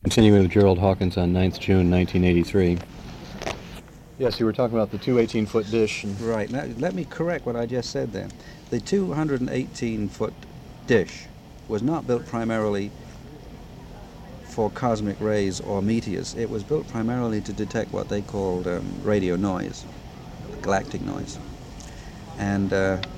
Continuing with Gerald Hawkins on 9th June 1983. Yes, you were talking about the 218-foot dish. Right. Now, let me correct what I just said then. The 218-foot dish was not built primarily for cosmic rays or meteors. It was built primarily to detect what they called radio noise, galactic noise. And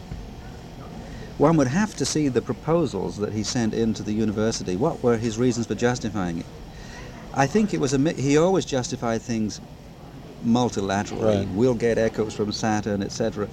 one would have to see the proposals that he sent into the university. What were his reasons for justifying it? I think it was he always justified things multilaterally. Right. We'll get echoes from Saturn, etc.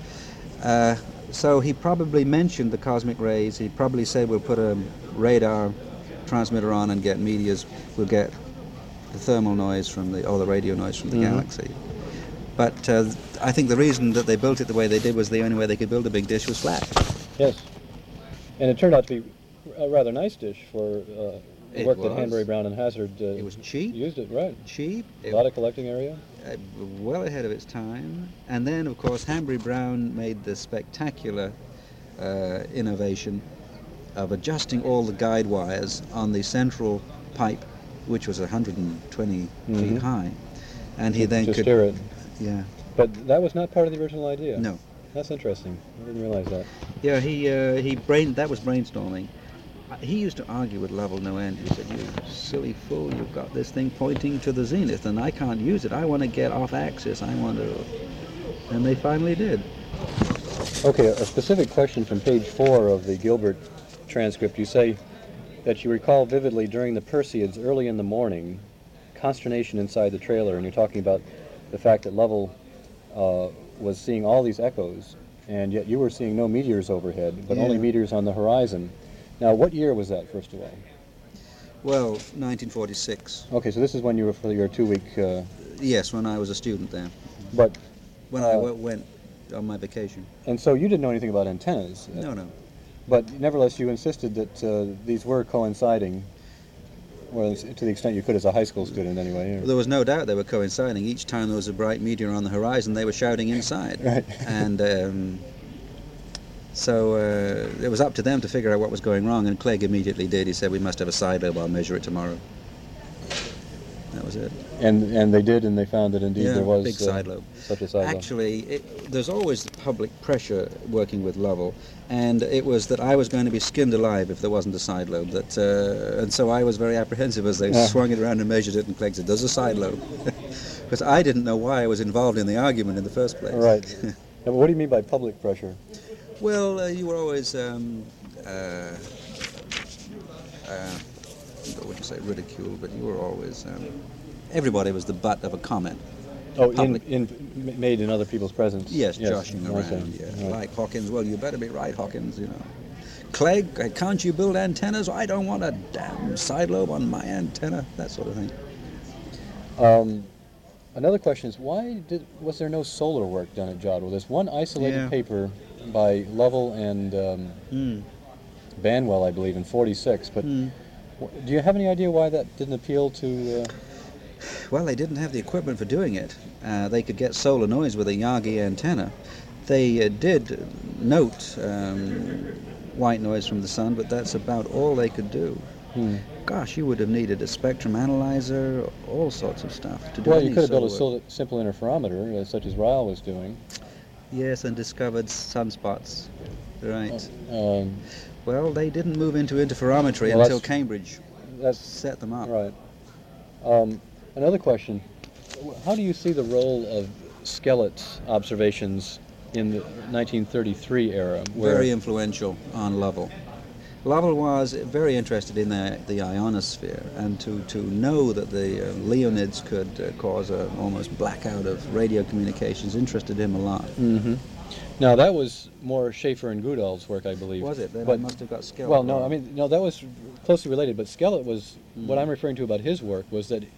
So he probably mentioned the cosmic rays. He probably said we'll put a radar transmitter on and get meteors. We'll get the thermal noise from the radio noise from the galaxy. But I think the reason that they built it the way they did was the only way they could build a big dish was flat. Yes, and it turned out to be a rather nice dish for the work that Hanbury, Brown and Hazard it was cheap. Used it, right. Cheap. A lot of collecting area. Well ahead of its time. And then, of course, Hanbury Brown made the spectacular innovation of adjusting all the guide wires on the central pipe, which was 120 feet high. And he then could steer it. Yeah. But that was not part of the original idea. No. That's interesting. I didn't realize that. Yeah, that was brainstorming. He used to argue with Lovell no end. He said, "You silly fool, you've got this thing pointing to the zenith, and I can't use it. I want to get off axis. I want to..." And they finally did. Okay, a specific question from page 4 of the Gilbert transcript. You say that you recall vividly during the Perseids early in the morning, consternation inside the trailer, and you're talking about the fact that Lovell was seeing all these echoes, and yet you were seeing no meteors overhead, but only meteors on the horizon. Now, what year was that, first of all? Well, 1946. Okay, so this is when you were for your 2-week... Yes, when I was a student there. But... When I went on my vacation. And so you didn't know anything about antennas? No. But nevertheless, you insisted that these were coinciding, well, to the extent you could as a high school student anyway. There was no doubt they were coinciding. Each time there was a bright meteor on the horizon, they were shouting inside. Right. And so it was up to them to figure out what was going wrong, and Clegg immediately did. He said, "We must have a side lobe. I'll measure it tomorrow." That was it. And they did, and they found that indeed there was big side lobe. Such a side lobe. Actually, there's always public pressure working with Lovell, and it was that I was going to be skinned alive if there wasn't a side lobe. And so I was very apprehensive as they swung it around and measured it, and Clegg said, "There's a side lobe," because I didn't know why I was involved in the argument in the first place. Right. Now, but what do you mean by public pressure? Well, you were always, what would you say, ridiculed, but you were always, everybody was the butt of a comment. Oh, made in other people's presence? Yes, joshing around, Right. Like Hawkins, "Well, you better be right, Hawkins, Clegg, can't you build antennas? I don't want a damn side lobe on my antenna," that sort of thing. Another question is, was there no solar work done at Jodrell? There's one isolated paper by Lovell and Banwell, I believe, in '46, but do you have any idea why that didn't appeal to... Well, they didn't have the equipment for doing it. They could get solar noise with a Yagi antenna. They did note white noise from the sun, but that's about all they could do. Gosh, you would have needed a spectrum analyzer, all sorts of stuff to do. Well, you could have built a simple interferometer, such as Ryle was doing. Yes, and discovered sunspots. Right. Well, they didn't move into interferometry until Cambridge set them up. Right. Another question. How do you see the role of Skellett's observations in the 1933 era? Very influential on Lovell. Lovell was very interested in the ionosphere, and to know that the Leonids could cause an almost blackout of radio communications interested him a lot. Mm-hmm. Now, that was more Schaefer and Goodall's work, I believe. Was it? Then I must have got Skellett. Well, no, that was closely related, but Skellett was, what I'm referring to about his work was that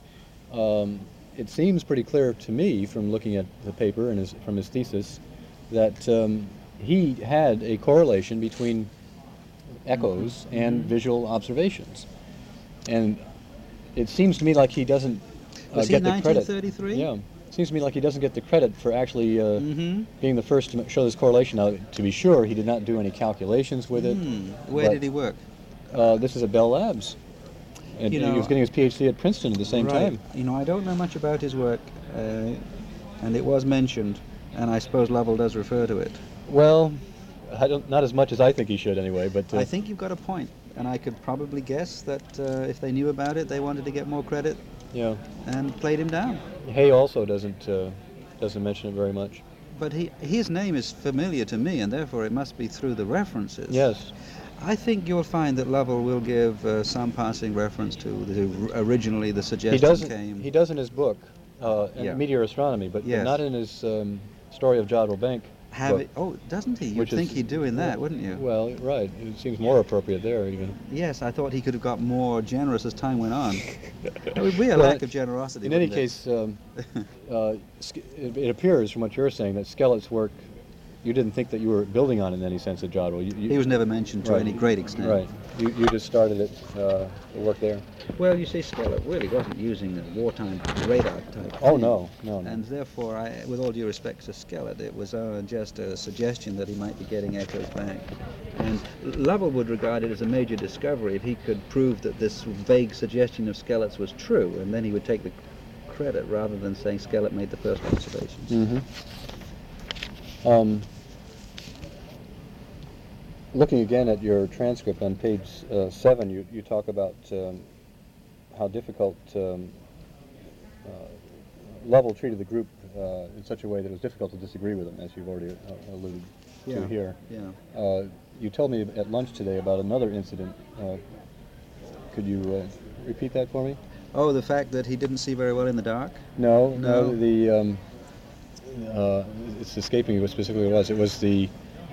it seems pretty clear to me from looking at the paper and from his thesis that he had a correlation between echoes and visual observations. And it seems to me like he doesn't get the credit. 1933? Yeah. It seems to me like he doesn't get the credit for actually being the first to show this correlation. Now, to be sure, he did not do any calculations with it. Where did he work? This is at Bell Labs. And You he know, was getting his PhD at Princeton at the same right. time. You know, I don't know much about his work, and it was mentioned, and I suppose Lovell does refer to it. Well, I don't, not as much as I think he should anyway, but I think you've got a point, and I could probably guess that if they knew about it, they wanted to get more credit yeah. and played him down. Hay also doesn't mention it very much. But his name is familiar to me, and therefore it must be through the references. Yes. I think you'll find that Lovell will give some passing reference to originally the suggestion came. He does in his book, Yeah. Meteor Astronomy, but Yes. not in his Story of Jodrell Bank. book. Oh, doesn't he? You'd Which think is- he'd do in that, wouldn't you? Well, right. It seems more appropriate there even. Yes, I thought he could have got more generous as time went on. There would be a Well, lack of generosity. In any wouldn't there? case, it appears from what you're saying that Skellett's work, you didn't think that you were building on in any sense at Jodrell. He was never mentioned to Right. any great extent. Right. You just started it, the work there. Well, you see, Skellett really wasn't using a wartime radar type. Oh, thing. no. And therefore, with all due respect to Skellett, it was just a suggestion that he might be getting echoes back. And Lovell would regard it as a major discovery if he could prove that this vague suggestion of Skellett's was true, and then he would take the credit rather than saying Skellett made the first observations. Looking again at your transcript on page 7, you talk about how difficult Lovell treated the group in such a way that it was difficult to disagree with him, as you've already alluded to here. Yeah. You told me at lunch today about another incident. Could you repeat that for me? Oh, the fact that he didn't see very well in the dark? No. No. It's escaping me what specifically it was. It was the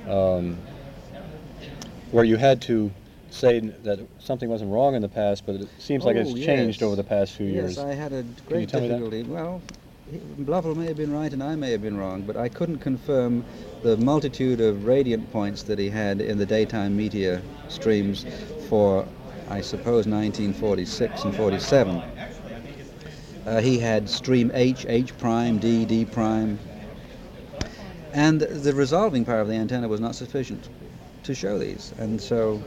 where you had to say that something wasn't wrong in the past, but it seems like it's changed over the past few years. Yes, I had a Can you great tell me that? difficulty. Well, Lovell may have been right and I may have been wrong, but I couldn't confirm the multitude of radiant points that he had in the daytime meteor streams for, I suppose, 1946 and 47. He had stream H, H prime, D, D prime, and the resolving power of the antenna was not sufficient to show these. And so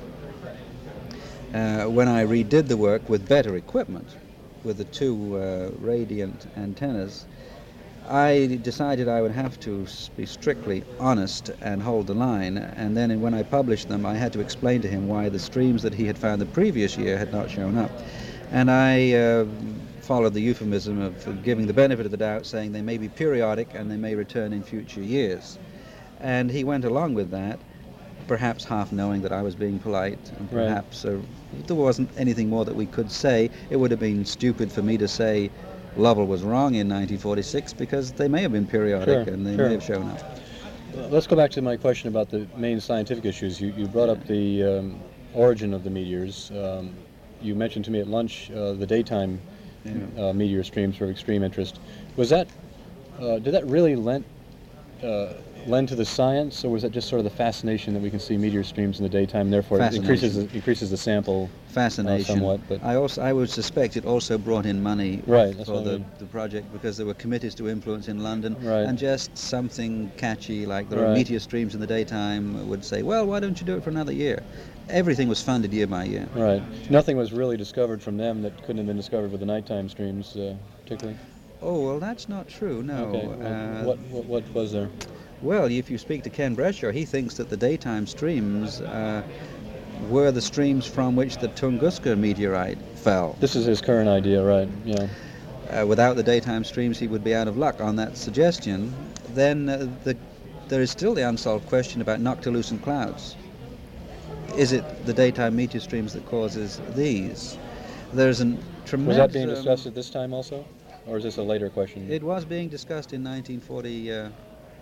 when I redid the work with better equipment, with the two radiant antennas, I decided I would have to be strictly honest and hold the line, and then when I published them I had to explain to him why the streams that he had found the previous year had not shown up. And I followed the euphemism of giving the benefit of the doubt, saying they may be periodic and they may return in future years. And he went along with that, perhaps half knowing that I was being polite, and perhaps if there wasn't anything more that we could say, it would have been stupid for me to say Lovell was wrong in 1946, because they may have been periodic and they may have shown up. Let's go back to my question about the main scientific issues. You brought up the origin of the meteors. You mentioned to me at lunch the daytime meteor streams were of extreme interest. Was that did that really lend to the science, or was that just sort of the fascination that we can see meteor streams in the daytime, and therefore it increases the sample fascination somewhat? But I would suspect it also brought in money that's for what I mean. the project, because there were committees to influence in London, Right. and just something catchy like there are meteor streams in the daytime would say, well, why don't you do it for another year? Everything was funded year by year. Right. Nothing was really discovered from them that couldn't have been discovered with the nighttime streams, particularly. Oh, well, that's not true, no. Okay. Well, what was there? Well, if you speak to Ken Brescia, he thinks that the daytime streams were the streams from which the Tunguska meteorite fell. This is his current idea, right? Yeah. Without the daytime streams, he would be out of luck on that suggestion. Then there is still the unsolved question about noctilucent clouds. Is it the daytime meteor streams that causes these? There's a tremendous... Was that being discussed at this time also? Or is this a later question? It was being discussed in 1949.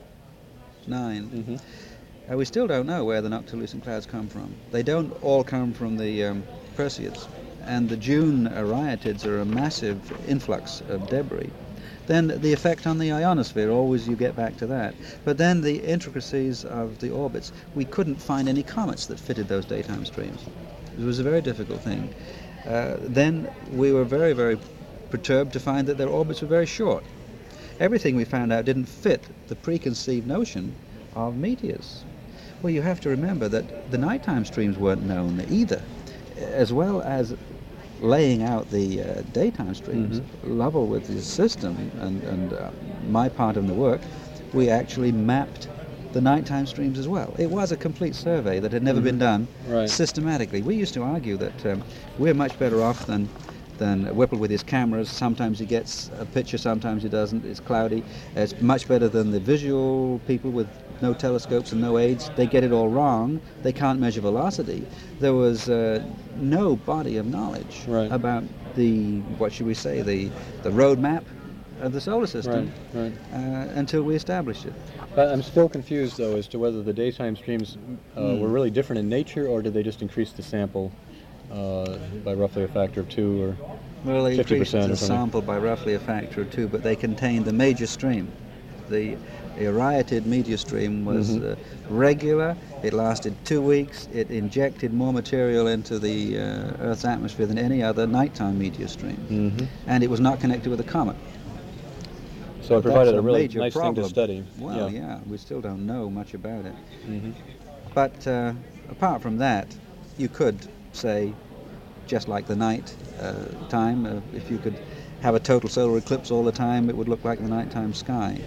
We still don't know where the noctilucent clouds come from. They don't all come from the Perseids. And the June Arietids are a massive influx of debris. Then the effect on the ionosphere, always you get back to that. But then the intricacies of the orbits. We couldn't find any comets that fitted those daytime streams. It was a very difficult thing. Then we were very, very perturbed to find that their orbits were very short. Everything we found out didn't fit the preconceived notion of meteors. Well, you have to remember that the nighttime streams weren't known either, as well as laying out the daytime streams, Lovell with his system and my part of the work, we actually mapped the nighttime streams as well. It was a complete survey that had never been done systematically. We used to argue that we're much better off than Whipple with his cameras. Sometimes he gets a picture, sometimes he doesn't. It's cloudy. It's much better than the visual people with no telescopes and no aids. They get it all wrong. They can't measure velocity. There was no body of knowledge about the, what should we say, the roadmap of the solar system until we established it. But I'm still confused, though, as to whether the daytime streams were really different in nature, or did they just increase the sample by roughly a factor of 2 or 50% Well, they increased or the something? sample by roughly a factor of 2, but they contained the major stream. The Arietid meteor stream was regular. It lasted 2 weeks. It injected more material into the Earth's atmosphere than any other nighttime meteor stream. And it was not connected with a comet. So it provided That's a really major nice problem. thing to study. Well, yeah, we still don't know much about it. But apart from that, you could say, just like the night time, if you could have a total solar eclipse all the time, it would look like the nighttime sky.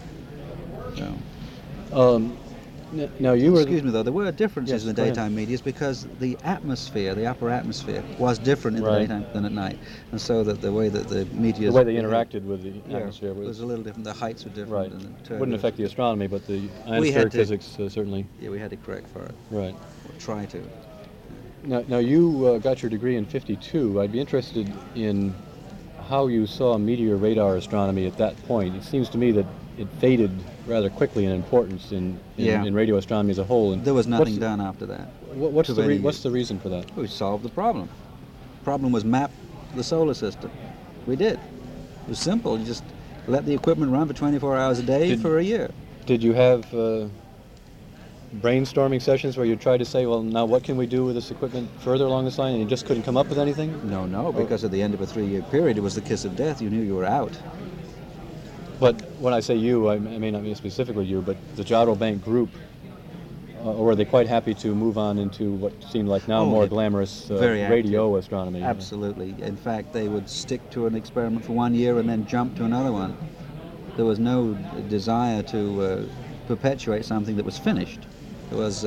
So. Now you were... Excuse me, though, there were differences Yes, in the go ahead. daytime meteors because the atmosphere, the upper atmosphere, was different in the daytime than at night, and so that the way that the meteors... The way they interacted with the atmosphere was a little different. The heights were different. Right. And the Wouldn't turbulence- affect the astronomy, but the We had ionospheric to- physics certainly... Yeah, we had to correct for it. Right. Or try to. Now you got your degree in '52. I'd be interested in how you saw meteor radar astronomy at that point. It seems to me that it faded rather quickly in importance in radio astronomy as a whole. And There was nothing done after that. What's Too many the reason for that? We solved the problem. The problem was map the solar system. We did. It was simple. You just let the equipment run for 24 hours a day for a year. Did you have brainstorming sessions where you tried to say, well, now what can we do with this equipment further along this line, and you just couldn't come up with anything? No, because at the end of a 3-year period, it was the kiss of death. You knew you were out. But when I say you, I may not mean specifically you, but the Jodrell Bank group, or were they quite happy to move on into what seemed like now more glamorous very radio astronomy? Absolutely. In fact, they would stick to an experiment for 1 year and then jump to another one. There was no desire to perpetuate something that was finished. There was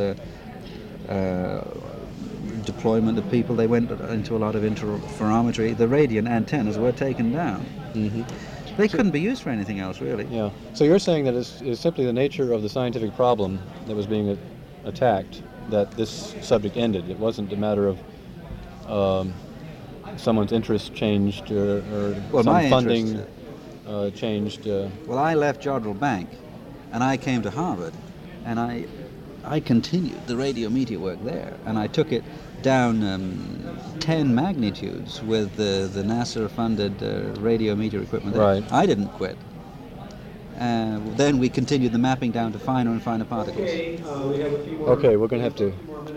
deployment of people. They went into a lot of interferometry. The radiant antennas were taken down. They couldn't be used for anything else, really. Yeah. So you're saying that it's simply the nature of the scientific problem that was being attacked that this subject ended. It wasn't a matter of someone's interest changed or Well, some my funding changed. Well, I left Jodrell Bank, and I came to Harvard, and I continued the radio meteor work there, and I took it down 10 magnitudes with the NASA-funded radio meteor equipment there. Right. I didn't quit. Then we continued the mapping down to finer and finer particles. Okay, we're going to have to...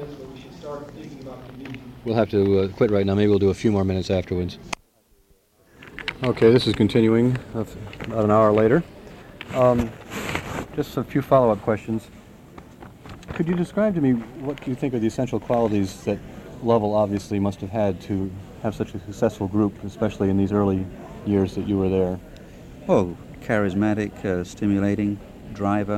We'll have to quit right now. Maybe we'll do a few more minutes afterwards. Okay, this is continuing about an hour later. Just a few follow-up questions. Could you describe to me what you think are the essential qualities that Lovell obviously must have had to have such a successful group, especially in these early years that you were there? Oh, charismatic, stimulating, driver.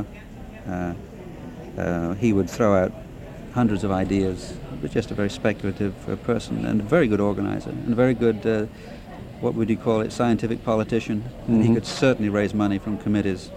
He would throw out hundreds of ideas. He was just a very speculative person and a very good organizer and a very good, what would you call it, scientific politician. And he could certainly raise money from committees.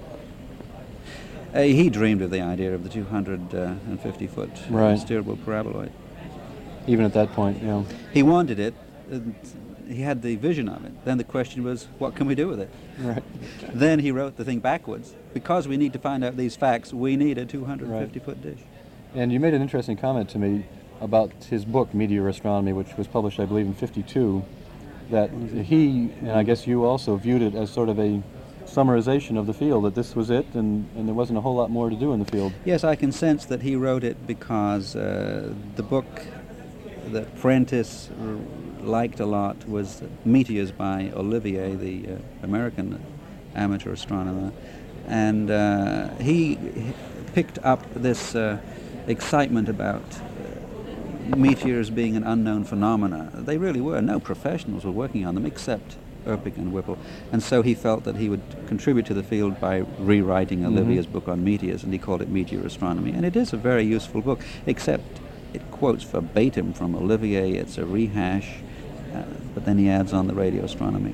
He dreamed of the idea of the 250-foot steerable paraboloid. Even at that point, yeah. He wanted it. He had the vision of it. Then the question was, what can we do with it? Right. Then he wrote the thing backwards. Because we need to find out these facts, we need a 250-foot dish. And you made an interesting comment to me about his book, Meteor Astronomy, which was published, I believe, in '52, that he, and I guess you also, viewed it as sort of a summarization of the field, that this was it, and there wasn't a whole lot more to do in the field. Yes, I can sense that he wrote it because the book that Prentice liked a lot was Meteors by Olivier, the American amateur astronomer, and he picked up this excitement about meteors being an unknown phenomena. They really were. No professionals were working on them except Erpich and Whipple. And so he felt that he would contribute to the field by rewriting Olivier's book on meteors, and he called it Meteor Astronomy. And it is a very useful book, except it quotes verbatim from Olivier. It's a rehash, but then he adds on the radio astronomy.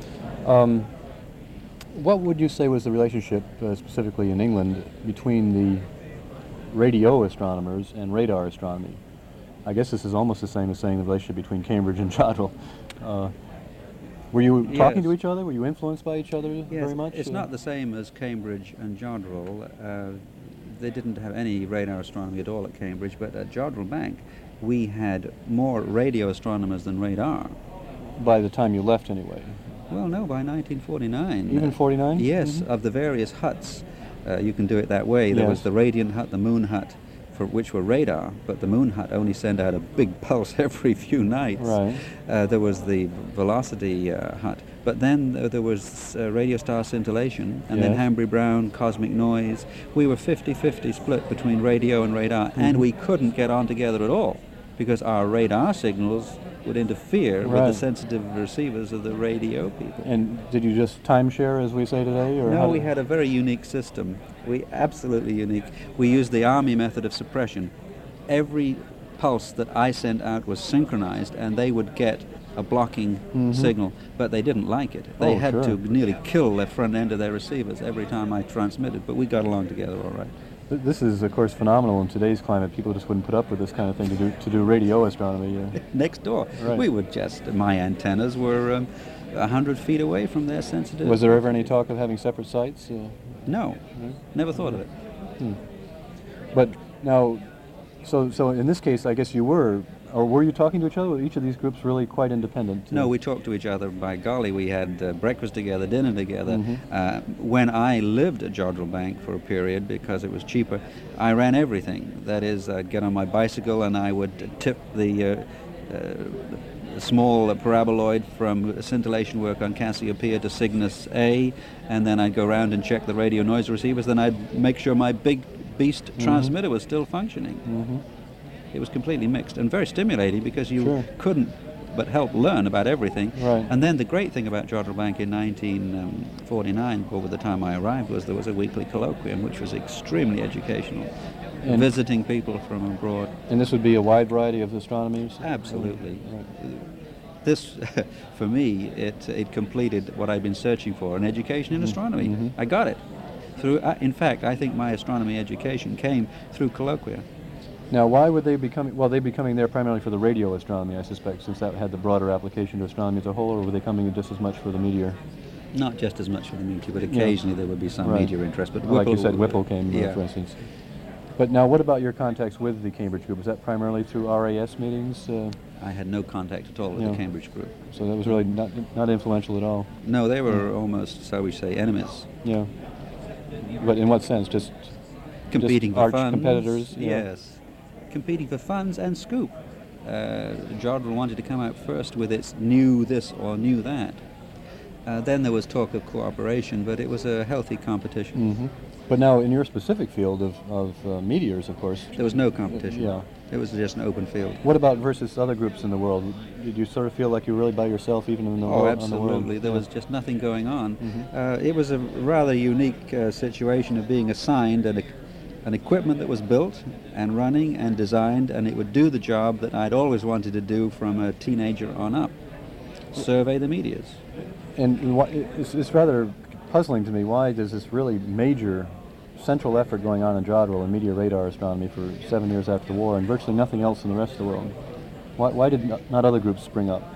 What would you say was the relationship, specifically in England, between the radio astronomers and radar astronomy? I guess this is almost the same as saying the relationship between Cambridge and Jodrell. Were you talking to each other? Were you influenced by each other very much? It's not the same as Cambridge and Jodrell. They didn't have any radar astronomy at all at Cambridge, but at Jodrell Bank we had more radio astronomers than radar. By the time you left, anyway. Well, no, by 1949. Even 49? Yes, of the various huts, you can do it that way. There was the Radiant Hut, the Moon Hut, for which were radar, but the Moon Hut only sent out a big pulse every few nights. Right. There was the Velocity Hut, but then there was Radio Star Scintillation, and then Hanbury Brown, Cosmic Noise. We were 50-50 split between radio and radar, and we couldn't get on together at all, because our radar signals would interfere with the sensitive receivers of the radio people. And did you just timeshare, as we say today? Or no, we had a very unique system. Absolutely unique. We used the Army method of suppression. Every pulse that I sent out was synchronized, and they would get a blocking signal, but they didn't like it. They had to nearly kill the front end of their receivers every time I transmitted, but we got along together all right. This is, of course, phenomenal in today's climate. People just wouldn't put up with this kind of thing to do radio astronomy. Next door. Right. We would my antennas were 100 feet away from their sensitivity. Was there ever any talk of having separate sites? No, never thought of it. But now, so in this case, I guess you were, or were you talking to each other? Were each of these groups really quite independent? No, we talked to each other. By golly, we had breakfast together, dinner together. When I lived at Jodrell Bank for a period, because it was cheaper, I ran everything. That is, I'd get on my bicycle and I would tip the small paraboloid from scintillation work on Cassiopeia to Cygnus A, and then I'd go around and check the radio noise receivers. Then I'd make sure my big beast transmitter was still functioning. It was completely mixed and very stimulating, because you couldn't but help learn about everything. Right. And then the great thing about Jodrell Bank in 1949, over the time I arrived, was there was a weekly colloquium, which was extremely educational, and visiting people from abroad. And this would be a wide variety of astronomy? Absolutely. This, for me, it completed what I'd been searching for, an education in astronomy. I got it. In fact, I think my astronomy education came through colloquia. Now, why would they be coming? Well, they'd be coming there primarily for the radio astronomy, I suspect, since that had the broader application to astronomy as a whole, or were they coming just as much for the meteor? Not just as much for the meteor, but occasionally there would be some meteor interest. But like you said, Whipple came, for instance. But now, what about your contacts with the Cambridge group? Was that primarily through RAS meetings? I had no contact at all with the Cambridge group. So that was really not influential at all? No, they were almost, shall we say, enemies. Yeah. But in what sense? Just competing for arch funds? Competitors? Yes. Competing for funds and scoop. Jodrell wanted to come out first with its new this or new that. Then there was talk of cooperation, but it was a healthy competition. But now, in your specific field of meteors, of course... There was no competition. It was just an open field. What about versus other groups in the world? Did you sort of feel like you were really by yourself, even in the world? Oh, absolutely. There was just nothing going on. It was a rather unique situation of being assigned an equipment that was built and running and designed, and it would do the job that I'd always wanted to do from a teenager on up. Survey the meteors. And it's rather puzzling to me. Why does this really major central effort going on in Jodrell in meteor radar astronomy for 7 years after the war, and virtually nothing else in the rest of the world? Why did not other groups spring up?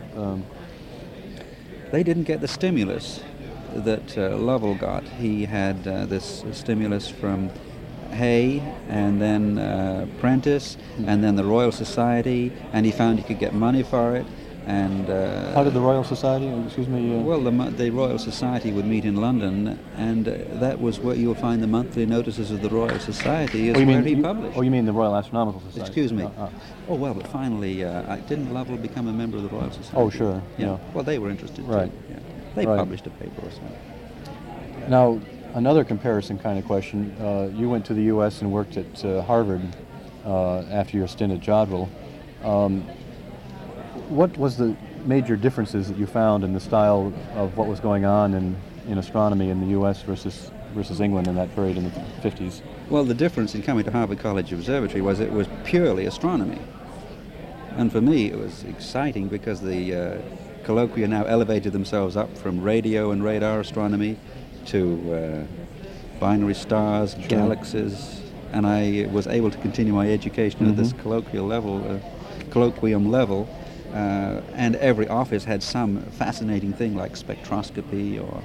They didn't get the stimulus that Lovell got. He had this stimulus from Hay, and then Prentice, and then the Royal Society, and he found he could get money for it. And how did the Royal Society? Excuse me. Well, the Royal Society would meet in London, and that was where you'll find the monthly notices of the Royal Society. Is where he published. Oh, you mean the Royal Astronomical Society? Excuse me. Oh well, but finally, didn't Lovell become a member of the Royal Society? Oh, sure. Yeah. Well, they were interested too. Yeah. They published a paper or something. Now, another comparison kind of question. You went to the U.S. and worked at Harvard after your stint at Jodrell. What was the major differences that you found in the style of what was going on in astronomy in the U.S. versus England in that period in the 50s? Well, the difference in coming to Harvard College Observatory was it was purely astronomy. And for me, it was exciting because the colloquia now elevated themselves up from radio and radar astronomy to binary stars, galaxies, and I was able to continue my education at this colloquium level, and every office had some fascinating thing like spectroscopy or...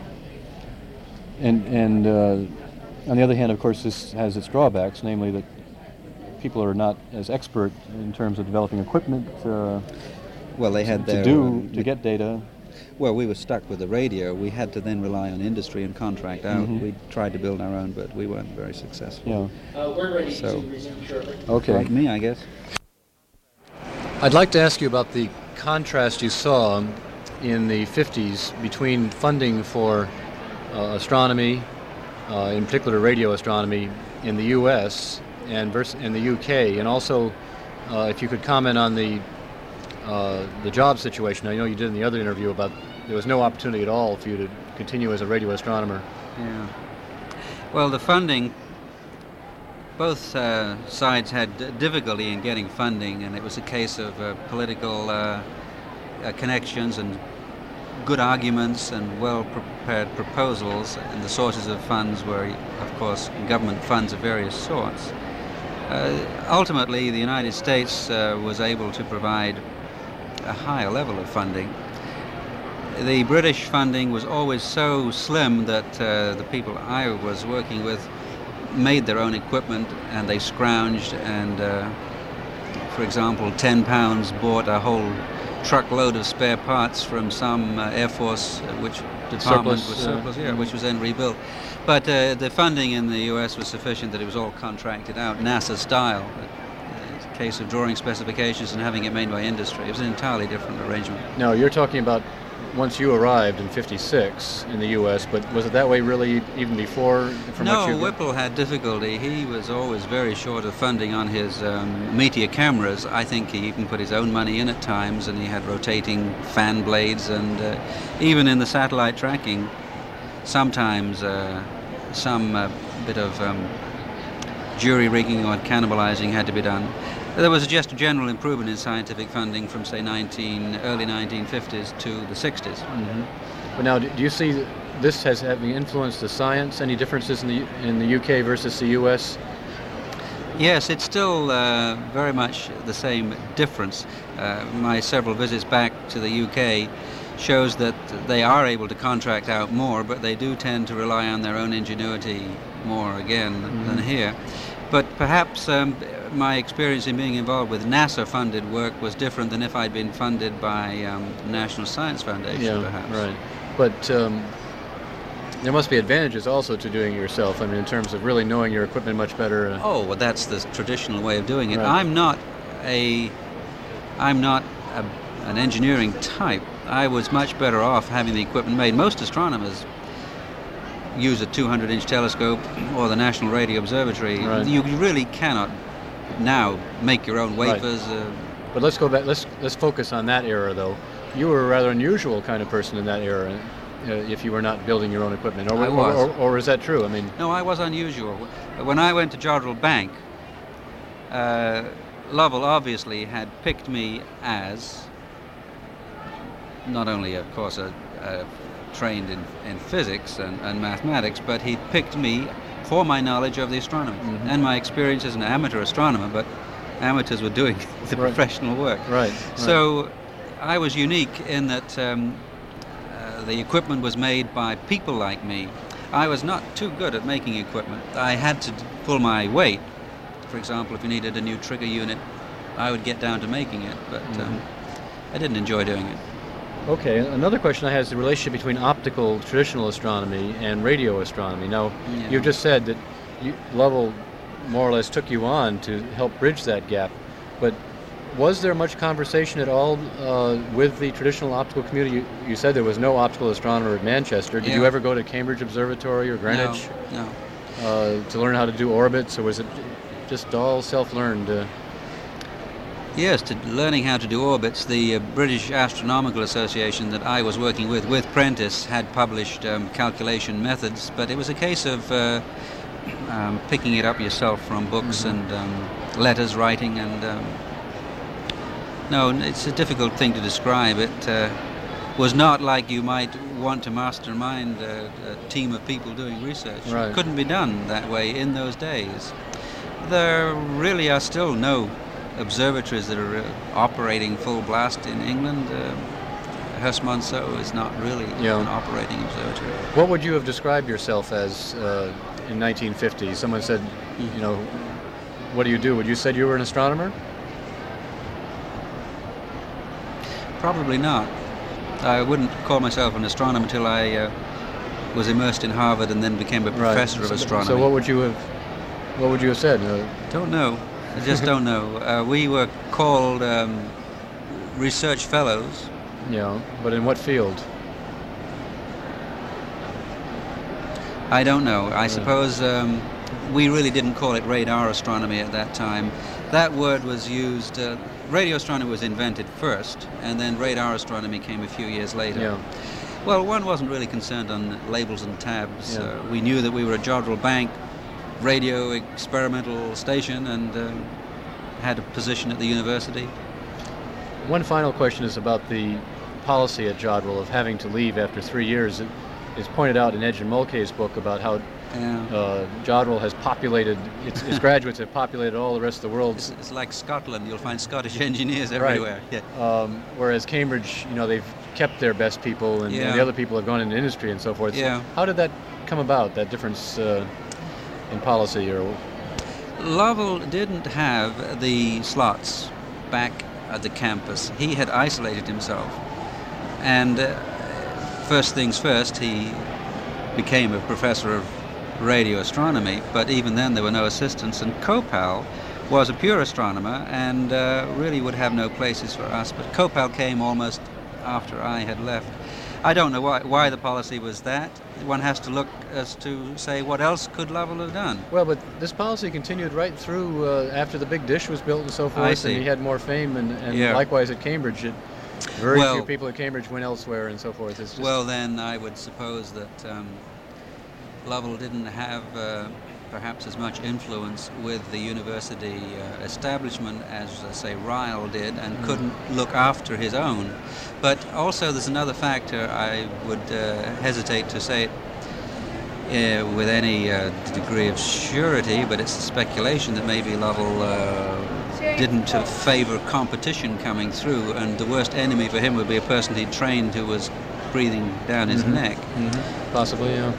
And on the other hand, of course, this has its drawbacks, namely that people are not as expert in terms of developing equipment well, they had to get data. Well, we were stuck with the radio. We had to then rely on industry and contract out. We tried to build our own, but we weren't very successful. Yeah. We're ready to resume shortly. Okay. Like me, I guess. I'd like to ask you about the contrast you saw in the 50s between funding for astronomy, in particular radio astronomy, in the U.S. and in the U.K., and also if you could comment on the job situation. I know you did in the other interview about there was no opportunity at all for you to continue as a radio astronomer. Yeah. Well, the funding, both sides had difficulty in getting funding, and it was a case of political connections and good arguments and well-prepared proposals, and the sources of funds were, of course, government funds of various sorts. Ultimately, the United States was able to provide a higher level of funding. The British funding was always so slim that the people I was working with made their own equipment, and they scrounged and, for example, £10 bought a whole truckload of spare parts from some Air Force which department was surplus, which was then rebuilt. But the funding in the US was sufficient that it was all contracted out, NASA style. It's a case of drawing specifications and having it made by industry. It was an entirely different arrangement. Now, you're talking about once you arrived in '56 in the U.S., but was it that way really even before? No, Whipple had difficulty. He was always very short of funding on his Meteor cameras. I think he even put his own money in at times, and he had rotating fan blades, and even in the satellite tracking, sometimes some bit of jury rigging or cannibalizing had to be done. There was just a general improvement in scientific funding from, say, early 1950s to the 60s. But now, do you see this as having influenced the science? Any differences in the UK versus the US? Yes, it's still very much the same difference. My several visits back to the UK shows that they are able to contract out more, but they do tend to rely on their own ingenuity more again than here. But perhaps my experience in being involved with NASA-funded work was different than if I'd been funded by the National Science Foundation, perhaps. Right. But there must be advantages also to doing it yourself. I mean, in terms of really knowing your equipment much better. Oh, well, that's the traditional way of doing it. Right. I'm not an engineering type. I was much better off having the equipment made. Most astronomers use a 200-inch telescope or the National Radio Observatory. Right. You really cannot now make your own wafers. Right. But let's go back. Let's focus on that era, though. You were a rather unusual kind of person in that era, if you were not building your own equipment. I was. Or is that true? I mean, no, I was unusual. When I went to Jodrell Bank, Lovell obviously had picked me as not only, of course, trained in physics and mathematics, but he picked me for my knowledge of the astronomy and my experience as an amateur astronomer, but amateurs were doing the professional work. Right. So I was unique in that the equipment was made by people like me. I was not too good at making equipment. I had to pull my weight. For example, if you needed a new trigger unit, I would get down to making it, but I didn't enjoy doing it. Okay, another question I have is the relationship between optical traditional astronomy and radio astronomy. Now, you've just said that Lovell more or less took you on to help bridge that gap, but was there much conversation at all with the traditional optical community? You said there was no optical astronomer at Manchester. Did you ever go to Cambridge Observatory or Greenwich? No. To learn how to do orbits, or was it just all self-learned? Yes, to learning how to do orbits. The British Astronomical Association that I was working with Prentice, had published calculation methods, but it was a case of picking it up yourself from books and letters writing, and no, it's a difficult thing to describe. It was not like you might want to mastermind a team of people doing research. Right. It couldn't be done that way in those days. There really are still no observatories that are operating full blast in England. Hurst-Monceau is not really an operating observatory. What would you have described yourself as in 1950? Someone said, you know, what do you do? Would you said you were an astronomer? Probably not. I wouldn't call myself an astronomer until I was immersed in Harvard and then became a professor of astronomy. So what would you have said? Don't know. I just don't know. We were called research fellows. Yeah, but in what field? I don't know. I suppose we really didn't call it radar astronomy at that time. That word was used. Radio astronomy was invented first, and then radar astronomy came a few years later. Yeah. Well, one wasn't really concerned on labels and tabs. Yeah. We knew that we were a Jodrell Bank radio experimental station and had a position at the university. One final question is about the policy at Jodrell of having to leave after 3 years. It's pointed out in Edge and Mulcahy's book about how Jodrell has populated, its graduates have populated all the rest of the world. It's like Scotland. You'll find Scottish engineers everywhere. Right. Yeah. Whereas Cambridge, you know, they've kept their best people, and the other people have gone into industry and so forth. Yeah. So how did that come about, that difference in policy? Or Lovell didn't have the slots back at the campus. He had isolated himself. And first things first, he became a professor of radio astronomy, but even then there were no assistants, and Kopal was a pure astronomer and really would have no places for us. But Kopal came almost after I had left. I don't know why the policy was that. One has to look as to say what else could Lovell have done. Well, but this policy continued right through after the big dish was built and so forth. I see. And he had more fame, and likewise at Cambridge. Very few people at Cambridge went elsewhere and so forth. It's just well, then I would suppose that Lovell didn't have perhaps as much influence with the university establishment as, say, Ryle did, and couldn't look after his own. But also there's another factor. I would hesitate to say it with any degree of surety, but it's a speculation that maybe Lovell didn't favor competition coming through, and the worst enemy for him would be a person he'd trained who was breathing down his neck. Possibly, yeah.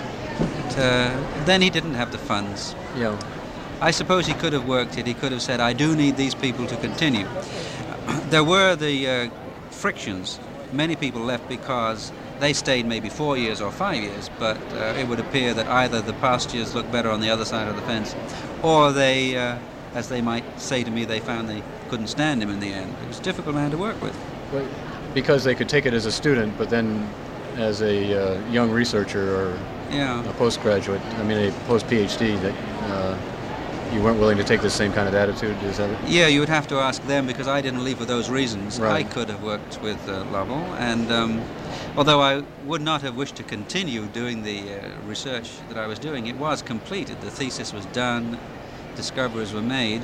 But, then he didn't have the funds. Yeah. I suppose he could have worked it. He could have said, I do need these people to continue. There were the frictions. Many people left because they stayed maybe 4 years or 5 years, but it would appear that either the pastures looked better on the other side of the fence, or they, as they might say to me, they found they couldn't stand him in the end. It was a difficult man to work with. Well, because they could take it as a student, but then as a young researcher or a postgraduate, I mean a post-PhD, that you weren't willing to take the same kind of attitude, is that it? Yeah, you would have to ask them, because I didn't leave for those reasons. Right. I could have worked with Lovell, and although I would not have wished to continue doing the research that I was doing, it was completed. The thesis was done, discoveries were made.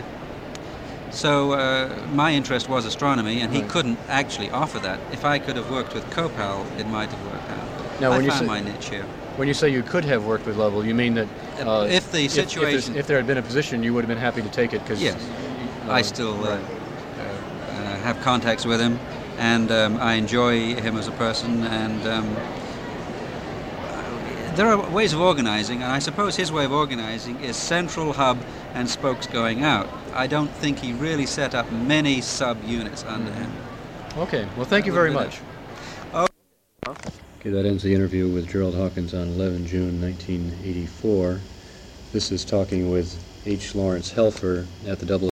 So my interest was astronomy, and he couldn't actually offer that. If I could have worked with Kopal, it might have worked out. Now, I found my niche here. When you say you could have worked with Lovell, you mean that if the situation... if there had been a position, you would have been happy to take it? Cause, yes. I still have contacts with him, and I enjoy him as a person, and there are ways of organizing, and I suppose his way of organizing is central hub and spokes going out. I don't think he really set up many sub-units under him. Okay, well, thank you very much. Okay, that ends the interview with Gerald Hawkins on 11 June 1984. This is talking with H. Lawrence Helfer at the